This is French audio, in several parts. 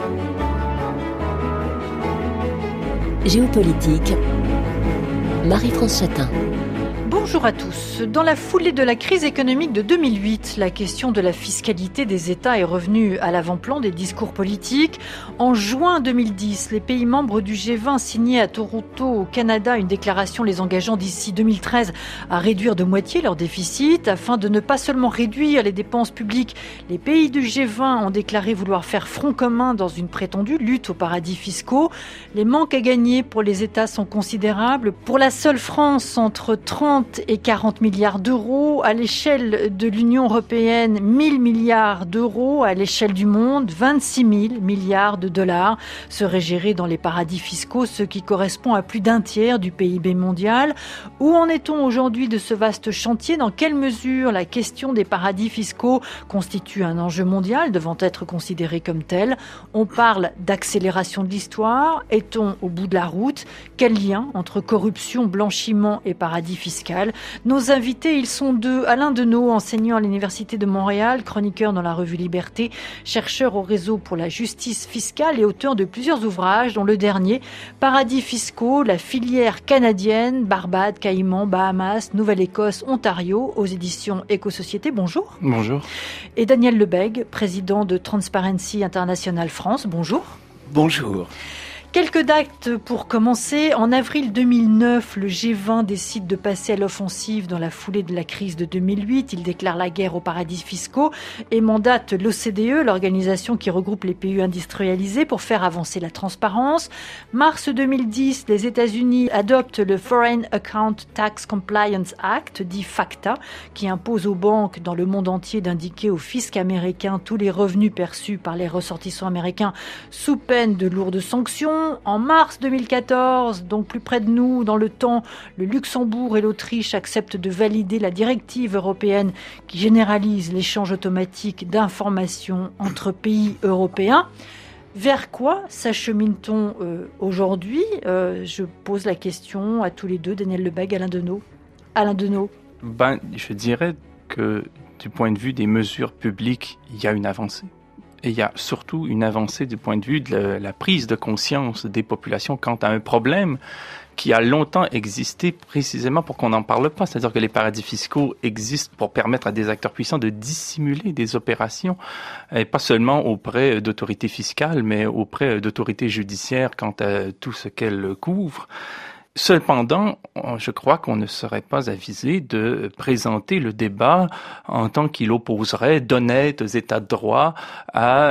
Géopolitique, Marie-France Chatin. Bonjour à tous. Dans la foulée de la crise économique de 2008, la question de la fiscalité des États est revenue à l'avant-plan des discours politiques. En juin 2010, les pays membres du G20 signaient à Toronto, au Canada, une déclaration les engageant d'ici 2013 à réduire de moitié leur déficit. Afin de ne pas seulement réduire les dépenses publiques, les pays du G20 ont déclaré vouloir faire front commun dans une prétendue lutte aux paradis fiscaux. Les manques à gagner pour les États sont considérables. Pour la seule France, entre 30 et 40 milliards d'euros. À l'échelle de l'Union européenne, 1000 milliards d'euros. À l'échelle du monde, 26 000 milliards de dollars seraient gérés dans les paradis fiscaux, ce qui correspond à plus d'un tiers du PIB mondial. Où en est-on aujourd'hui de ce vaste chantier ? Dans quelle mesure la question des paradis fiscaux constitue un enjeu mondial devant être considéré comme tel ? On parle d'accélération de l'histoire. Est-on au bout de la route ? Quel lien entre corruption, blanchiment et paradis fiscal ? Nos invités, ils sont deux. Alain Deneau, enseignant à l'Université de Montréal, chroniqueur dans la revue Liberté, chercheur au réseau pour la justice fiscale et auteur de plusieurs ouvrages, dont le dernier, Paradis fiscaux, la filière canadienne, Barbade, Caïmans, Bahamas, Nouvelle-Écosse, Ontario, aux éditions Éco-Société. Bonjour. Bonjour. Et Daniel Lebègue, président de Transparency International France. Bonjour. Bonjour. Quelques dates pour commencer. En avril 2009, le G20 décide de passer à l'offensive dans la foulée de la crise de 2008. Il déclare la guerre aux paradis fiscaux et mandate l'OCDE, l'organisation qui regroupe les pays industrialisés, pour faire avancer la transparence. Mars 2010, les États-Unis adoptent le Foreign Account Tax Compliance Act, dit FACTA, qui impose aux banques dans le monde entier d'indiquer au fisc américain tous les revenus perçus par les ressortissants américains sous peine de lourdes sanctions. En mars 2014, donc plus près de nous dans le temps, le Luxembourg et l'Autriche acceptent de valider la directive européenne qui généralise l'échange automatique d'informations entre pays européens. Vers quoi s'achemine-t-on aujourd'hui ? Je pose la question à tous les deux, Daniel Lebègue, Alain Deneau. Alain Deneau. Je dirais que du point de vue des mesures publiques, il y a une avancée. Et il y a surtout une avancée du point de vue de la prise de conscience des populations quant à un problème qui a longtemps existé précisément pour qu'on n'en parle pas. C'est-à-dire que les paradis fiscaux existent pour permettre à des acteurs puissants de dissimuler des opérations, et pas seulement auprès d'autorités fiscales, mais auprès d'autorités judiciaires quant à tout ce qu'elles couvrent. Cependant, je crois qu'on ne serait pas avisé de présenter le débat en tant qu'il opposerait d'honnêtes états de droit à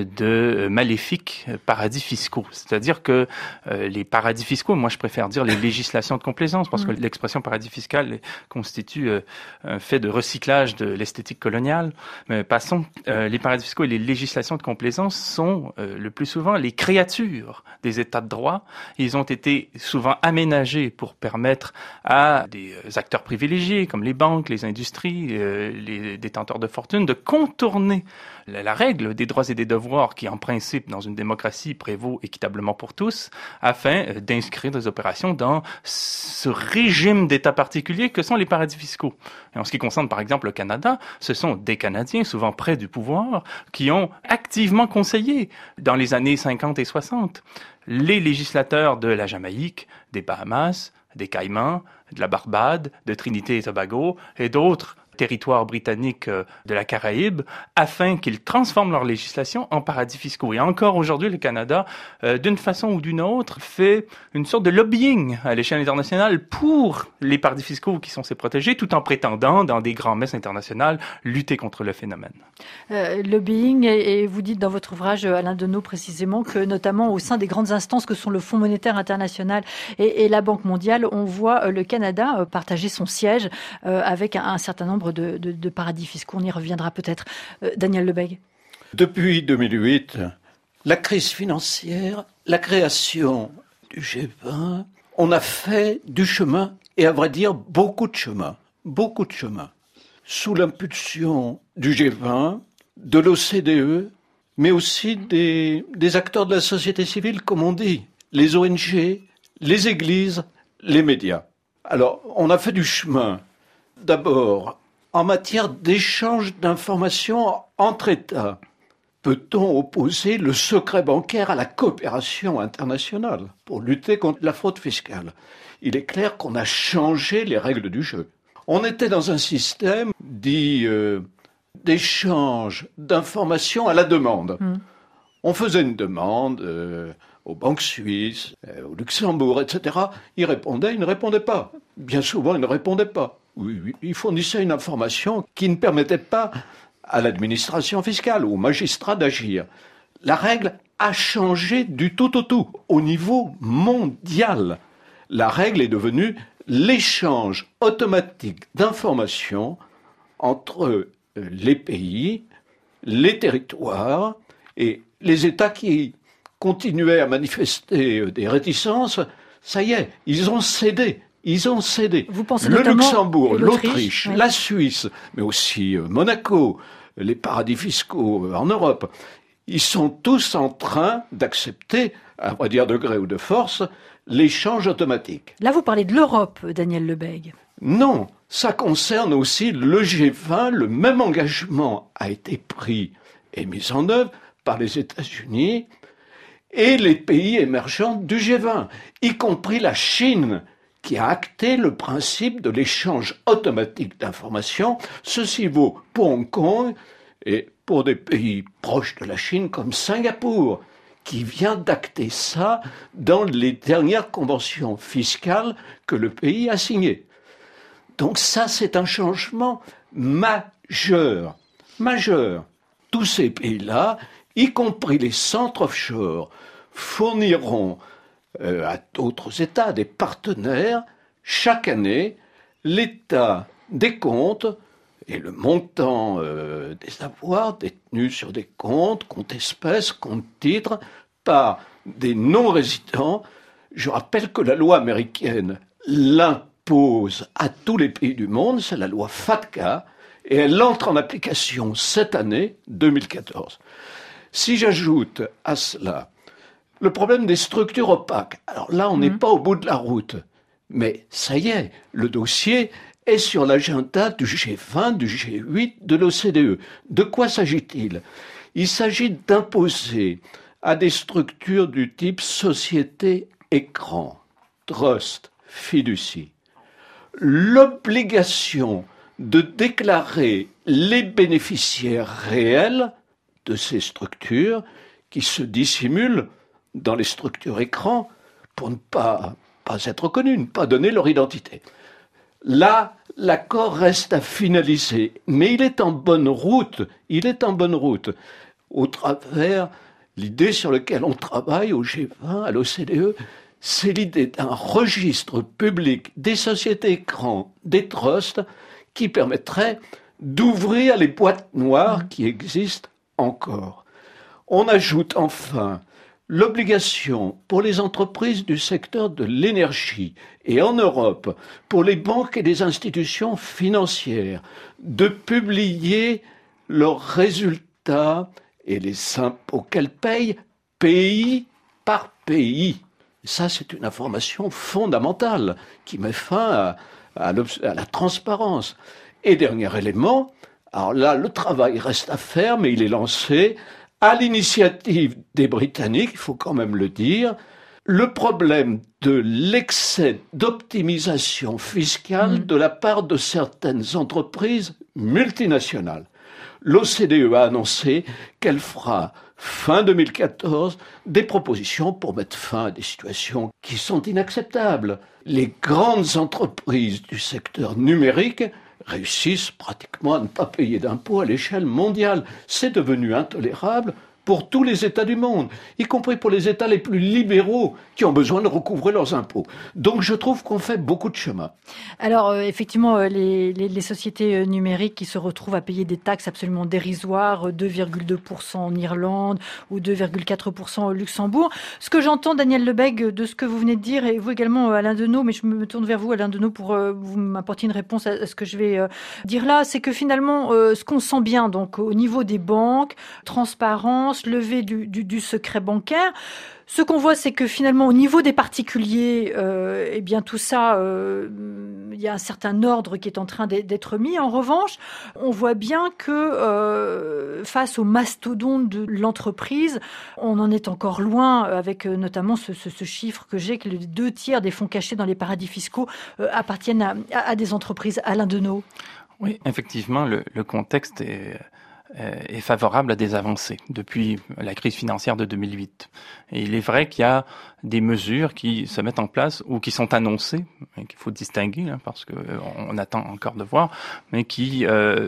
de maléfiques paradis fiscaux. C'est-à-dire que les paradis fiscaux, moi je préfère dire les législations de complaisance, parce que l'expression paradis fiscal constitue un fait de recyclage de l'esthétique coloniale. Mais passons, les paradis fiscaux et les législations de complaisance sont le plus souvent les créatures des états de droit. Ils ont été souvent aménagés pour permettre à des acteurs privilégiés comme les banques, les industries, les détenteurs de fortune de contourner la règle des droits et des devoirs qui, en principe, dans une démocratie, prévaut équitablement pour tous, afin d'inscrire des opérations dans ce régime d'État particulier que sont les paradis fiscaux. Et en ce qui concerne, par exemple, le Canada, ce sont des Canadiens, souvent près du pouvoir, qui ont activement conseillé, dans les années 50 et 60, les législateurs de la Jamaïque, des Bahamas, des Caïmans, de la Barbade, de Trinité et Tobago et d'autres territoires britanniques de la Caraïbe, afin qu'ils transforment leur législation en paradis fiscaux. Et encore aujourd'hui, le Canada, d'une façon ou d'une autre, fait une sorte de lobbying à l'échelle internationale pour les paradis fiscaux qui sont ses protégés, tout en prétendant, dans des grands-messes internationales, lutter contre le phénomène. Lobbying, et vous dites dans votre ouvrage, Alain Deneau, précisément, que notamment au sein des grandes instances que sont le Fonds monétaire international et la Banque mondiale, on voit le Canada partager son siège avec un certain nombre de paradis fiscaux. On y reviendra peut-être. Daniel Lebègue. Depuis 2008, la crise financière, la création du G20, on a fait du chemin, et à vrai dire, beaucoup de chemin. Sous l'impulsion du G20, de l'OCDE, mais aussi des acteurs de la société civile, comme on dit, les ONG, les églises, les médias. Alors, on a fait du chemin. D'abord, en matière d'échange d'informations entre États. Peut-on opposer le secret bancaire à la coopération internationale pour lutter contre la fraude fiscale? Il est clair qu'on a changé les règles du jeu. On était dans un système dit d'échange d'informations à la demande. On faisait une demande aux banques suisses, au Luxembourg, etc. Ils répondaient, ils ne répondaient pas. Bien souvent, ils ne répondaient pas. Oui, ils fournissaient une information qui ne permettait pas à l'administration fiscale ou aux magistrats d'agir. La règle a changé du tout au tout, au niveau mondial. La règle est devenue l'échange automatique d'informations entre les pays, les territoires et les États qui continuaient à manifester des réticences. Ça y est, ils ont cédé. Vous pensez le notamment Luxembourg, l'Autriche, oui. la Suisse, mais aussi Monaco, les paradis fiscaux en Europe, ils sont tous en train d'accepter, à vrai dire de gré ou de force, l'échange automatique. Là, vous parlez de l'Europe, Daniel Lebègue. Non, ça concerne aussi le G20. Le même engagement a été pris et mis en œuvre par les États-Unis et les pays émergents du G20, y compris la Chine, qui a acté le principe de l'échange automatique d'informations. Ceci vaut pour Hong Kong et pour des pays proches de la Chine comme Singapour, qui vient d'acter ça dans les dernières conventions fiscales que le pays a signées. Donc ça, c'est un changement majeur. Tous ces pays-là, y compris les centres offshore, fourniront à d'autres États, des partenaires, chaque année, l'état des comptes et le montant des avoirs détenus sur des comptes espèces, comptes titres, par des non-résidents. Je rappelle que la loi américaine l'impose à tous les pays du monde, c'est la loi FATCA, et elle entre en application cette année, 2014. Si j'ajoute à cela le problème des structures opaques, alors là, on n'est pas au bout de la route. Mais ça y est, le dossier est sur l'agenda du G20, du G8, de l'OCDE. De quoi s'agit-il? Il s'agit d'imposer à des structures du type société écran, trust, fiducie, l'obligation de déclarer les bénéficiaires réels de ces structures qui se dissimulent dans les structures écrans pour ne pas être connus, ne pas donner leur identité. Là, l'accord reste à finaliser, mais il est en bonne route. Au travers l'idée sur laquelle on travaille au G20, à l'OCDE, c'est l'idée d'un registre public des sociétés écrans, des trusts, qui permettrait d'ouvrir les boîtes noires qui existent encore. On ajoute enfin l'obligation pour les entreprises du secteur de l'énergie et en Europe, pour les banques et les institutions financières, de publier leurs résultats et les impôts qu'elles payent pays par pays. Ça, c'est une information fondamentale qui met fin à la transparence. Et dernier élément, alors là, le travail reste à faire, mais il est lancé à l'initiative des Britanniques, il faut quand même le dire, le problème de l'excès d'optimisation fiscale de la part de certaines entreprises multinationales. L'OCDE a annoncé qu'elle fera fin 2014 des propositions pour mettre fin à des situations qui sont inacceptables. Les grandes entreprises du secteur numérique réussissent pratiquement à ne pas payer d'impôts à l'échelle mondiale. C'est devenu intolérable pour tous les États du monde, y compris pour les États les plus libéraux qui ont besoin de recouvrer leurs impôts. Donc je trouve qu'on fait beaucoup de chemin. Alors effectivement, les sociétés numériques qui se retrouvent à payer des taxes absolument dérisoires, 2,2% en Irlande ou 2,4% au Luxembourg. Ce que j'entends, Daniel Lebègue, de ce que vous venez de dire, et vous également, Alain Deneau, mais je me tourne vers vous, Alain Deneau, pour vous m'apporter une réponse à ce que je vais dire là, c'est que finalement, ce qu'on sent bien donc au niveau des banques, transparence, France, levée du secret bancaire. Ce qu'on voit, c'est que finalement, au niveau des particuliers, eh bien tout ça, il y a un certain ordre qui est en train d'être mis. En revanche, on voit bien que face au mastodonte de l'entreprise, on en est encore loin, avec notamment ce chiffre que j'ai, que les 2/3 des fonds cachés dans les paradis fiscaux appartiennent à des entreprises. Alain Deneau. Oui, effectivement, le contexte est favorable à des avancées depuis la crise financière de 2008. Et il est vrai qu'il y a des mesures qui se mettent en place ou qui sont annoncées, et qu'il faut distinguer parce que on attend encore de voir, mais qui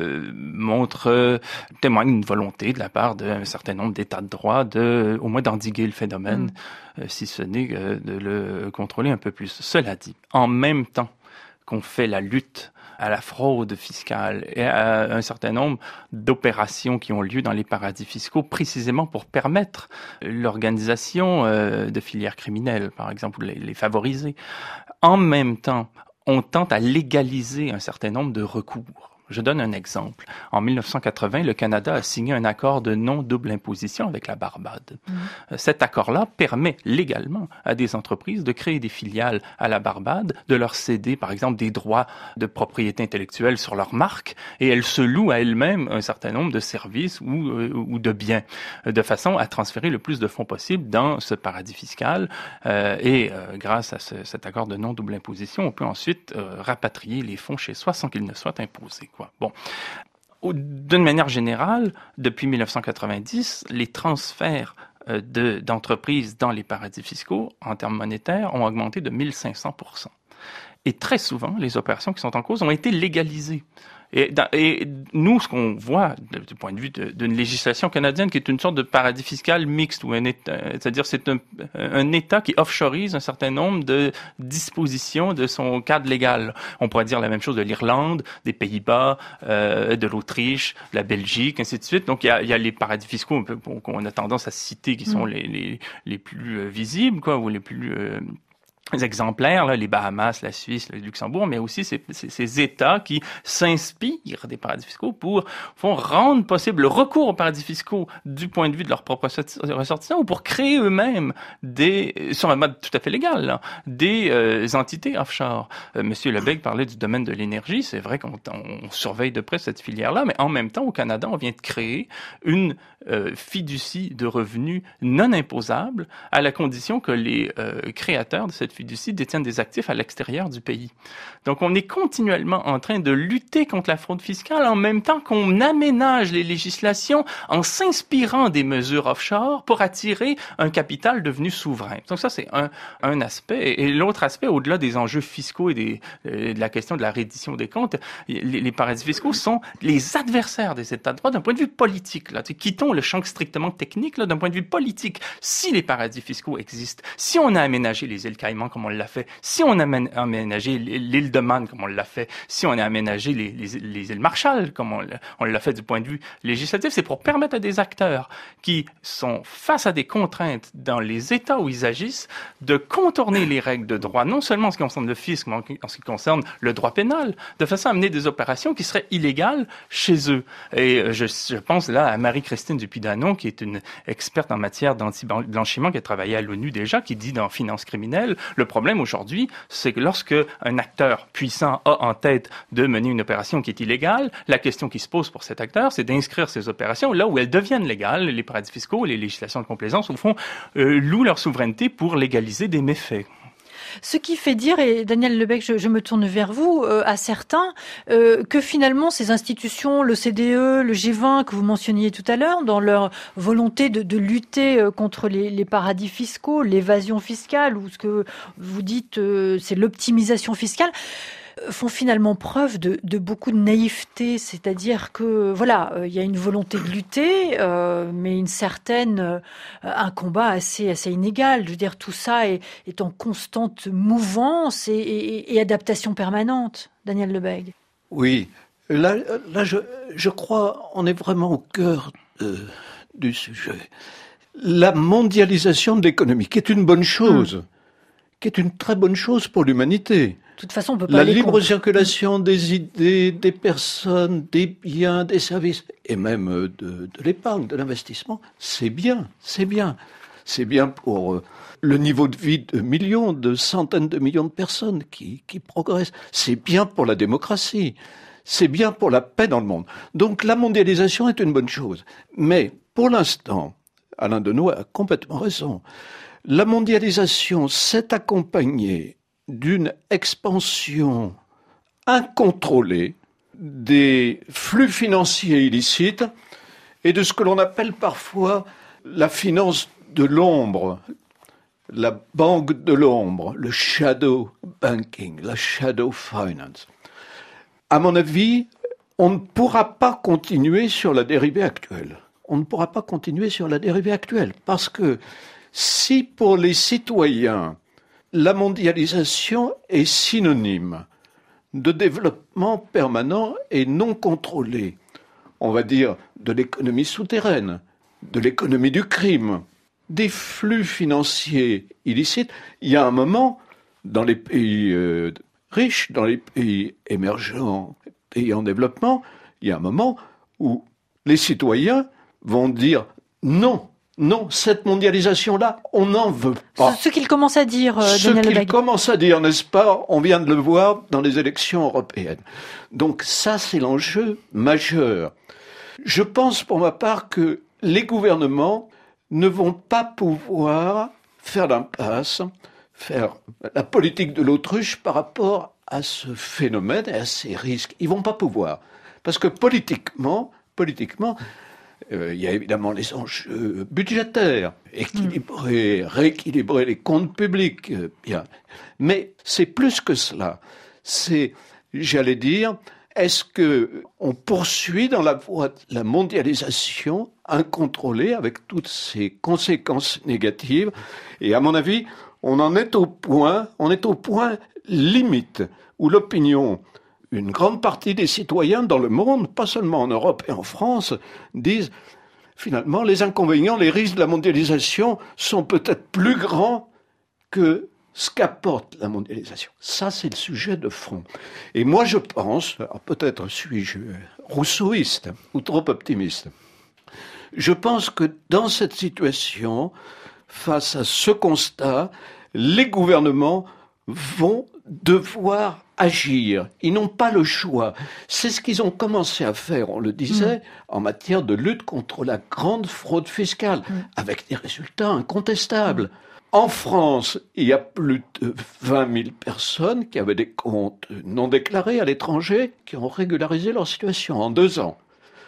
témoignent d'une volonté de la part d'un certain nombre d'États de droit au moins d'endiguer le phénomène, si ce n'est de le contrôler un peu plus. Cela dit, en même temps qu'on fait la lutte à la fraude fiscale et à un certain nombre d'opérations qui ont lieu dans les paradis fiscaux, précisément pour permettre l'organisation de filières criminelles, par exemple, les favoriser. En même temps, on tente à légaliser un certain nombre de recours. Je donne un exemple. En 1980, le Canada a signé un accord de non-double imposition avec la Barbade. Cet accord-là permet légalement à des entreprises de créer des filiales à la Barbade, de leur céder, par exemple, des droits de propriété intellectuelle sur leur marque, et elles se louent à elles-mêmes un certain nombre de services ou de biens, de façon à transférer le plus de fonds possible dans ce paradis fiscal. Grâce à cet accord de non-double imposition, on peut ensuite rapatrier les fonds chez soi sans qu'ils ne soient imposés. Bon. D'une manière générale, depuis 1990, les transferts d'entreprises dans les paradis fiscaux, en termes monétaires, ont augmenté de 1500%. Et très souvent, les opérations qui sont en cause ont été légalisées. Et nous, ce qu'on voit du point de vue d'une législation canadienne qui est une sorte de paradis fiscal mixte, c'est-à-dire c'est un État qui offshoreise un certain nombre de dispositions de son cadre légal. On pourrait dire la même chose de l'Irlande, des Pays-Bas, de l'Autriche, de la Belgique, ainsi de suite. Donc il y a les paradis fiscaux qu'on a tendance à citer qui sont les plus visibles, ou les plus exemplaires, les Bahamas, la Suisse, le Luxembourg, mais aussi ces États qui s'inspirent des paradis fiscaux pour rendre possible le recours aux paradis fiscaux du point de vue de leurs propres ressortissants ou pour créer eux-mêmes sur un mode tout à fait légal, des entités offshore. Monsieur Lebesgue parlait du domaine de l'énergie. C'est vrai qu'on surveille de près cette filière-là, mais en même temps, au Canada, on vient de créer une fiducie de revenus non imposable à la condition que les créateurs de cette fiducie détiennent des actifs à l'extérieur du pays. Donc, on est continuellement en train de lutter contre la fraude fiscale en même temps qu'on aménage les législations en s'inspirant des mesures offshore pour attirer un capital devenu souverain. Donc, ça, c'est un aspect. Et l'autre aspect, au-delà des enjeux fiscaux et de la question de la reddition des comptes, les paradis fiscaux sont les adversaires des États de droit d'un point de vue politique. Quittons le champ strictement technique, d'un point de vue politique. Si les paradis fiscaux existent, si on a aménagé les îles Caïmans comme on l'a fait, si on a aménagé l'île de Man comme on l'a fait, si on a aménagé les îles Marshall comme on l'a fait du point de vue législatif, c'est pour permettre à des acteurs qui sont face à des contraintes dans les États où ils agissent de contourner les règles de droit, non seulement en ce qui concerne le fisc, mais en ce qui concerne le droit pénal, de façon à mener des opérations qui seraient illégales chez eux. Et je pense là à Marie-Christine Dupuy-Danon, qui est une experte en matière d'anti-blanchiment, qui a travaillé à l'ONU déjà, qui dit dans Finance criminelle, le problème aujourd'hui, c'est que lorsque un acteur puissant a en tête de mener une opération qui est illégale, la question qui se pose pour cet acteur, c'est d'inscrire ces opérations là où elles deviennent légales. Les paradis fiscaux, les législations de complaisance, au fond, louent leur souveraineté pour légaliser des méfaits. Ce qui fait dire, et Daniel Lebesgue, je me tourne vers vous, à certains, que finalement ces institutions, l'OCDE, le G20 que vous mentionniez tout à l'heure, dans leur volonté de lutter contre les paradis fiscaux, l'évasion fiscale, ou ce que vous dites, c'est l'optimisation fiscale, font finalement preuve de beaucoup de naïveté, c'est-à-dire que il y a une volonté de lutter, mais un combat assez inégal. Je veux dire, tout ça est en constante mouvance et adaptation permanente. Daniel Lebesgue. Oui, là je crois on est vraiment au cœur du sujet. La mondialisation de l'économie, qui est une bonne chose, qui est une très bonne chose pour l'humanité. De toute façon, on peut pas La aller libre contre. circulation des idées, des personnes, des biens, des services, et même de l'épargne, de l'investissement, c'est bien, c'est bien. C'est bien pour le niveau de vie de millions, de centaines de millions de personnes qui progressent. C'est bien pour la démocratie. C'est bien pour la paix dans le monde. Donc la mondialisation est une bonne chose. Mais pour l'instant, Alain Deneau a complètement raison. La mondialisation s'est accompagnée d'une expansion incontrôlée des flux financiers illicites et de ce que l'on appelle parfois la finance de l'ombre, la banque de l'ombre, le shadow banking, la shadow finance. À mon avis, on ne pourra pas continuer sur la dérivée actuelle. On ne pourra pas continuer sur la dérivée actuelle parce que si pour les citoyens, la mondialisation est synonyme de développement permanent et non contrôlé, on va dire de l'économie souterraine, de l'économie du crime, des flux financiers illicites, il y a un moment, dans les pays riches, dans les pays émergents, pays en développement, il y a un moment où les citoyens vont dire non. Non, cette mondialisation-là, on n'en veut pas. Ce qu'il commence à dire, Daniel Lebègue. Ce qu'il commence à dire, n'est-ce pas? On vient de le voir dans les élections européennes. Donc ça, c'est l'enjeu majeur. Je pense pour ma part que les gouvernements ne vont pas pouvoir faire l'impasse, faire la politique de l'autruche par rapport à ce phénomène et à ces risques. Ils vont pas pouvoir. Parce que politiquement, il y a évidemment les enjeux budgétaires, rééquilibrer les comptes publics, bien. Mais c'est plus que cela. C'est, j'allais dire, est-ce que on poursuit dans la voie de la mondialisation incontrôlée avec toutes ses conséquences négatives? Et à mon avis, on est au point limite où l'opinion, une grande partie des citoyens dans le monde, pas seulement en Europe et en France, disent finalement les inconvénients, les risques de la mondialisation sont peut-être plus grands que ce qu'apporte la mondialisation. Ça, c'est le sujet de fond. Et moi, je pense, alors peut-être suis-je rousseauiste ou trop optimiste, je pense que dans cette situation, face à ce constat, les gouvernements vont devoir agir. Ils n'ont pas le choix. C'est ce qu'ils ont commencé à faire, on le disait, en matière de lutte contre la grande fraude fiscale, avec des résultats incontestables. En France, il y a plus de 20 000 personnes qui avaient des comptes non déclarés à l'étranger, qui ont régularisé leur situation en 2 ans.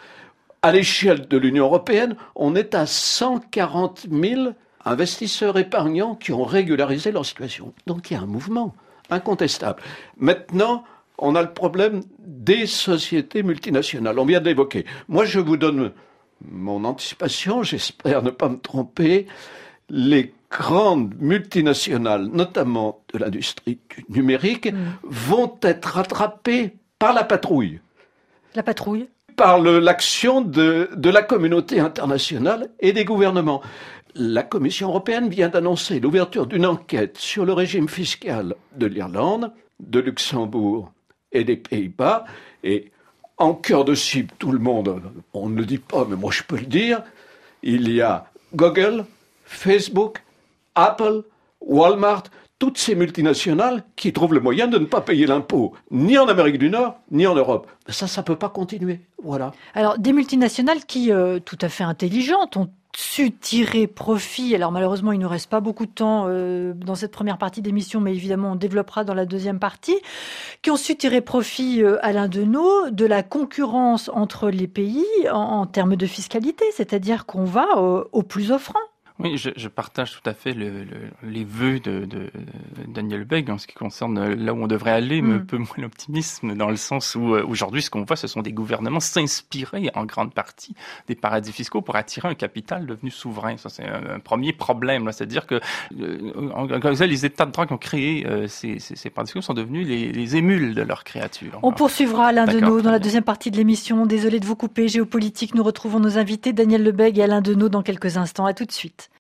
À l'échelle de l'Union européenne, on est à 140 000 investisseurs épargnants qui ont régularisé leur situation. Donc il y a un mouvement incontestable. Maintenant, on a le problème des sociétés multinationales. On vient de l'évoquer. Moi, je vous donne mon anticipation, j'espère ne pas me tromper. Les grandes multinationales, notamment de l'industrie du numérique, vont être rattrapées par la patrouille. La patrouille? Par l'action de la communauté internationale et des gouvernements. La Commission européenne vient d'annoncer l'ouverture d'une enquête sur le régime fiscal de l'Irlande, de Luxembourg et des Pays-Bas. Et en cœur de cible, tout le monde, on ne le dit pas, mais moi je peux le dire, il y a Google, Facebook, Apple, Walmart, toutes ces multinationales qui trouvent le moyen de ne pas payer l'impôt, ni en Amérique du Nord, ni en Europe. Ça peut pas continuer. Voilà. Alors, des multinationales qui, tout à fait intelligentes, ont su tirer profit. Alors malheureusement, il ne reste pas beaucoup de temps dans cette première partie d'émission, mais évidemment, on développera dans la deuxième partie, qui ont su tirer profit, Alain Deneau, de la concurrence entre les pays en termes de fiscalité, c'est-à-dire qu'on va au plus offrant. Oui, je partage tout à fait les vœux de Daniel Lebègue en ce qui concerne là où on devrait aller, mais un peu moins l'optimisme, dans le sens où aujourd'hui, ce qu'on voit, ce sont des gouvernements s'inspirer en grande partie des paradis fiscaux pour attirer un capital devenu souverain. Ça, c'est un premier problème, là. C'est-à-dire que les États de droit qui ont créé ces paradis fiscaux sont devenus les émules de leurs créatures. On poursuivra Alain Deneau dans la deuxième partie de l'émission. Désolé de vous couper. Géopolitique, nous retrouvons nos invités Daniel Lebègue et Alain Deneau dans quelques instants. À tout de suite.